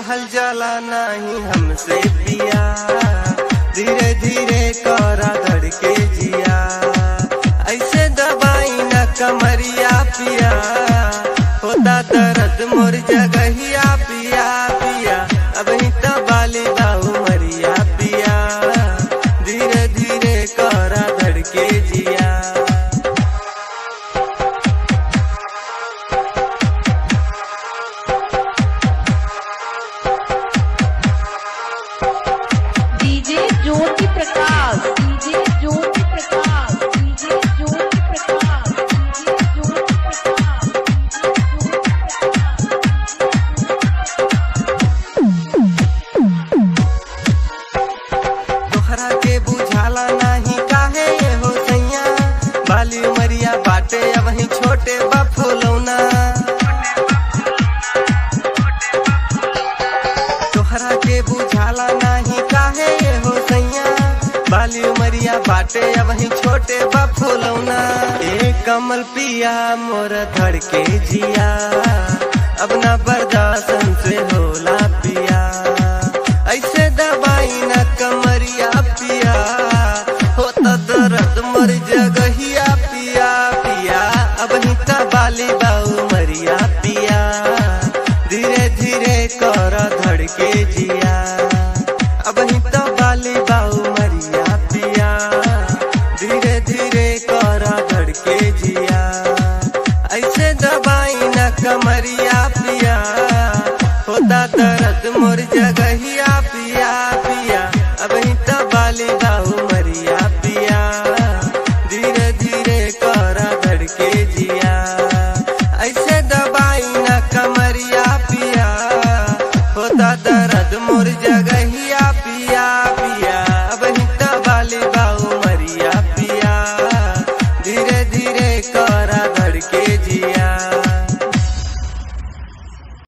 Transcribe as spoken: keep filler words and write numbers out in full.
सहल जला नहीं हमसे पिया, धीरे धीरे करा धड़के जिया, ऐसे दबाई न कमरिया पिया, होता दर्द मोर जगहिया पिया पिया, अब ही तबाली बाऊ मरिया पिया, धीरे धीरे करा धड़के जिया। DJ Jyoti Prakash, DJ Jyoti Prakash, DJ Jyoti Prakash, DJ Jyoti Prakash. तोहरा के बुझाला नहीं काहे ये हो सैया, बाली उमरिया बाटे अब ही छोटे बफुलौना, तोहरा के बुझाला नहीं काहे ये हो सैया, बाली उमरिया बाटे अब ही छोटे बफुलौना, ए कमल पिया मोर धड़के जिया, अब ना बर्दाश्त हमसे होला पिया, ऐसे दबाई न कमरिया पिया, होता दर्द मर जगहिया पिया पिया, अब ही तबाली बाऊ मरिया पिया, धीरे धीरे कर धड़के जिया, अब ही तबाली बाऊ मरिया पिया, धीरे धीरे कर धड़के जिया, ऐसे दबाई न कमरिया पिया, होता दर्द मोर जगहिया पिया पिया, अब ही तबाली